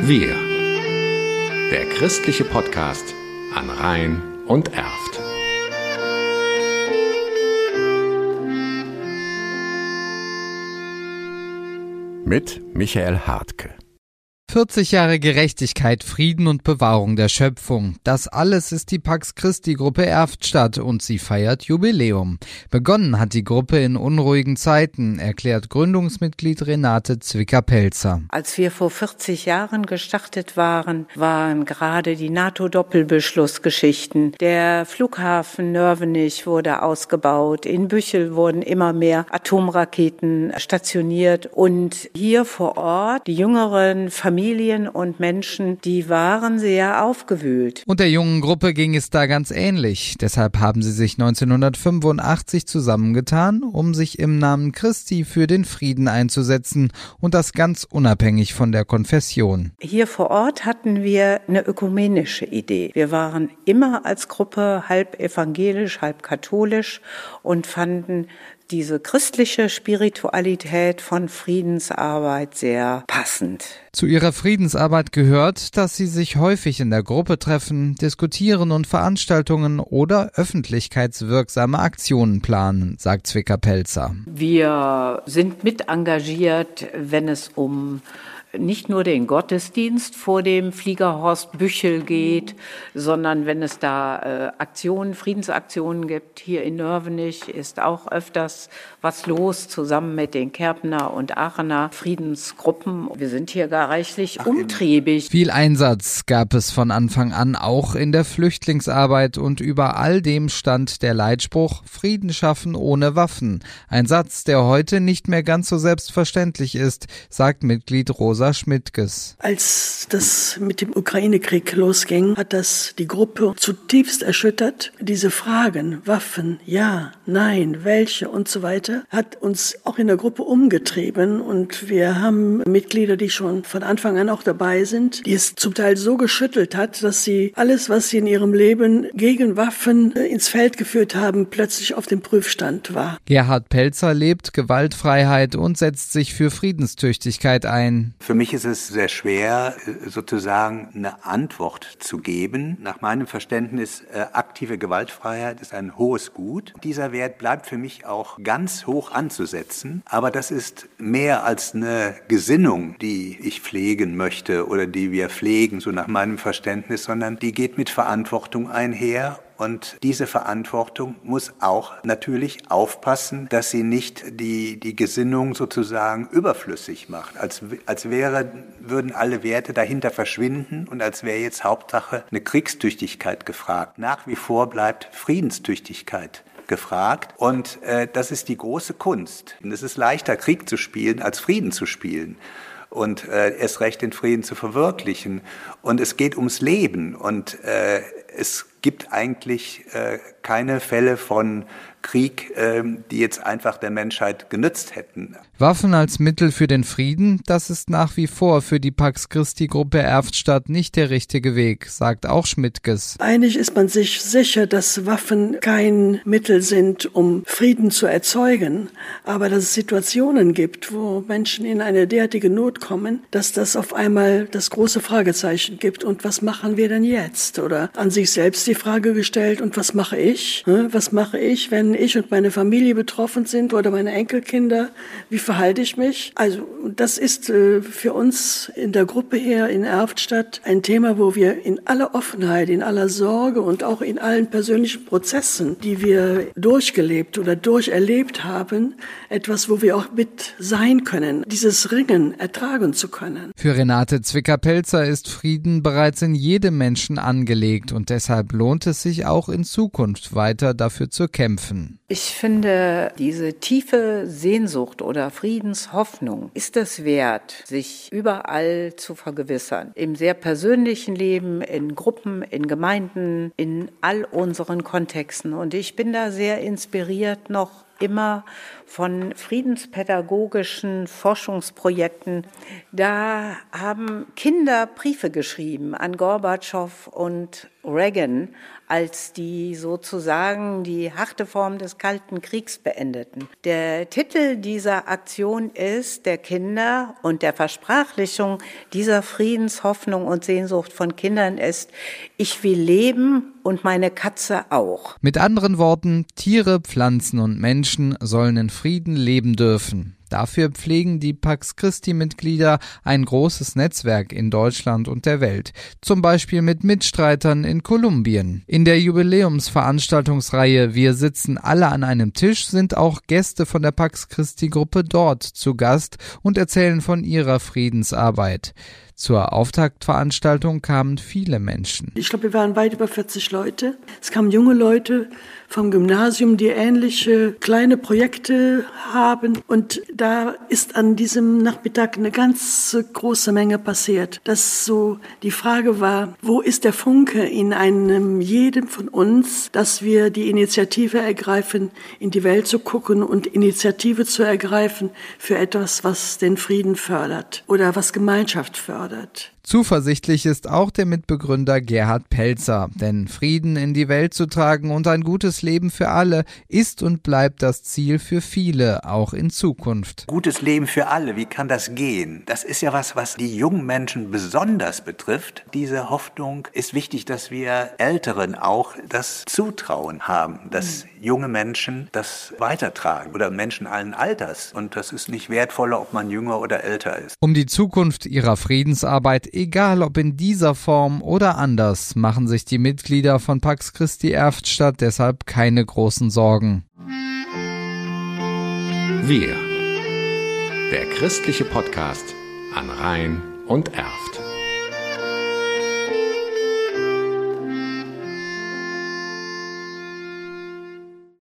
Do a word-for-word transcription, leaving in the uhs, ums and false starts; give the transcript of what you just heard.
Wir, der christliche Podcast an Rhein und Erft. Mit Michael Hartke. vierzig Jahre Gerechtigkeit, Frieden und Bewahrung der Schöpfung. Das alles ist die Pax Christi-Gruppe Erftstadt und sie feiert Jubiläum. Begonnen hat die Gruppe in unruhigen Zeiten, erklärt Gründungsmitglied Renate Zwicker-Pelzer. Als wir vor vierzig Jahren gestartet waren, waren gerade die NATO-Doppelbeschlussgeschichten. Der Flughafen Nörvenich wurde ausgebaut. In Büchel wurden immer mehr Atomraketen stationiert. Und hier vor Ort, die jüngeren Familien und Menschen, die waren sehr aufgewühlt. Und der jungen Gruppe ging es da ganz ähnlich. Deshalb haben sie sich neunzehnhundertfünfundachtzig zusammengetan, um sich im Namen Christi für den Frieden einzusetzen und das ganz unabhängig von der Konfession. Hier vor Ort hatten wir eine ökumenische Idee. Wir waren immer als Gruppe halb evangelisch, halb katholisch und fanden diese christliche Spiritualität von Friedensarbeit sehr passend. Zu ihrer Friedensarbeit gehört, dass sie sich häufig in der Gruppe treffen, diskutieren und Veranstaltungen oder öffentlichkeitswirksame Aktionen planen, sagt Zwicker-Pelzer. Wir sind mit engagiert, wenn es um nicht nur den Gottesdienst vor dem Fliegerhorst Büchel geht, sondern wenn es da äh, Aktionen, Friedensaktionen gibt. Hier in Nörvenich ist auch öfters was los, zusammen mit den Kerpener und Aachener Friedensgruppen. Wir sind hier gar reichlich Ach, umtriebig. Viel Einsatz gab es von Anfang an auch in der Flüchtlingsarbeit und über all dem stand der Leitspruch Frieden schaffen ohne Waffen. Ein Satz, der heute nicht mehr ganz so selbstverständlich ist, sagt Mitglied Rosa Schmidtges. Als das mit dem Ukraine-Krieg losging, hat das die Gruppe zutiefst erschüttert. Diese Fragen, Waffen, ja, nein, welche und so weiter, hat uns auch in der Gruppe umgetrieben und wir haben Mitglieder, die schon von Anfang an auch dabei sind, die es zum Teil so geschüttelt hat, dass sie alles, was sie in ihrem Leben gegen Waffen ins Feld geführt haben, plötzlich auf dem Prüfstand war. Gerhard Pelzer lebt Gewaltfreiheit und setzt sich für Friedenstüchtigkeit ein. Für mich ist es sehr schwer, sozusagen eine Antwort zu geben. Nach meinem Verständnis, äh, aktive Gewaltfreiheit ist ein hohes Gut. Dieser Wert bleibt für mich auch ganz hoch anzusetzen. Aber das ist mehr als eine Gesinnung, die ich pflegen möchte oder die wir pflegen, so nach meinem Verständnis, sondern die geht mit Verantwortung einher. Und diese Verantwortung muss auch natürlich aufpassen, dass sie nicht die, die Gesinnung sozusagen überflüssig macht. Als, als wäre, würden alle Werte dahinter verschwinden und als wäre jetzt Hauptsache eine Kriegstüchtigkeit gefragt. Nach wie vor bleibt Friedenstüchtigkeit gefragt. Und äh, das ist die große Kunst. Und es ist leichter, Krieg zu spielen, als Frieden zu spielen. Und äh, erst recht den Frieden zu verwirklichen. Und es geht ums Leben. Und äh, es gibt eigentlich äh, keine Fälle von Krieg, äh, die jetzt einfach der Menschheit genützt hätten. Waffen als Mittel für den Frieden, das ist nach wie vor für die Pax Christi-Gruppe Erftstadt nicht der richtige Weg, sagt auch Schmidtges. Einig ist man sich sicher, dass Waffen kein Mittel sind, um Frieden zu erzeugen, aber dass es Situationen gibt, wo Menschen in eine derartige Not kommen, dass das auf einmal das große Fragezeichen gibt. Und was machen wir denn jetzt? Oder an sich selbst die Frage gestellt, und was mache ich? Was mache ich, wenn ich und meine Familie betroffen sind oder meine Enkelkinder? Wie verhalte ich mich? Also das ist äh, für uns in der Gruppe hier in Erftstadt ein Thema, wo wir in aller Offenheit, in aller Sorge und auch in allen persönlichen Prozessen, die wir durchgelebt oder durcherlebt haben, etwas, wo wir auch mit sein können, dieses Ringen ertragen zu können. Für Renate Zwicker-Pelzer ist Frieden bereits in jedem Menschen angelegt und deshalb lohnt es sich auch in Zukunft weiter dafür zu kämpfen. Ich finde, diese tiefe Sehnsucht oder Friedenshoffnung ist es wert, sich überall zu vergewissern. Im sehr persönlichen Leben, in Gruppen, in Gemeinden, in all unseren Kontexten. Und ich bin da sehr inspiriert noch immer von friedenspädagogischen Forschungsprojekten. Da haben Kinder Briefe geschrieben an Gorbatschow und Reagan, als die sozusagen die harte Form des Kalten Kriegs beendeten. Der Titel dieser Aktion ist der Kinder und der Versprachlichung dieser Friedenshoffnung und Sehnsucht von Kindern ist: Ich will leben und meine Katze auch. Mit anderen Worten, Tiere, Pflanzen und Menschen sollen in Frieden leben dürfen. Dafür pflegen die Pax Christi-Mitglieder ein großes Netzwerk in Deutschland und der Welt, zum Beispiel mit Mitstreitern in Kolumbien. In der Jubiläumsveranstaltungsreihe Wir sitzen alle an einem Tisch sind auch Gäste von der Pax Christi-Gruppe dort zu Gast und erzählen von ihrer Friedensarbeit. Zur Auftaktveranstaltung kamen viele Menschen. Ich glaube, wir waren weit über vierzig Leute. Es kamen junge Leute vom Gymnasium, die ähnliche kleine Projekte haben. Und da ist an diesem Nachmittag eine ganz große Menge passiert. Dass so die Frage war, wo ist der Funke in einem jedem von uns, dass wir die Initiative ergreifen, in die Welt zu gucken und Initiative zu ergreifen für etwas, was den Frieden fördert oder was Gemeinschaft fördert. Zuversichtlich ist auch der Mitbegründer Gerhard Pelzer, denn Frieden in die Welt zu tragen und ein gutes Leben für alle ist und bleibt das Ziel für viele, auch in Zukunft. Gutes Leben für alle, wie kann das gehen? Das ist ja was, was die jungen Menschen besonders betrifft. Diese Hoffnung ist wichtig, dass wir Älteren auch das Zutrauen haben, dass junge Menschen das weitertragen oder Menschen allen Alters. Und das ist nicht wertvoller, ob man jünger oder älter ist. Um die Zukunft ihrer Friedensarbeit, egal ob in dieser Form oder anders, machen sich die Mitglieder von Pax Christi Erftstadt deshalb keine großen Sorgen. Wir, der christliche Podcast an Rhein und Erft.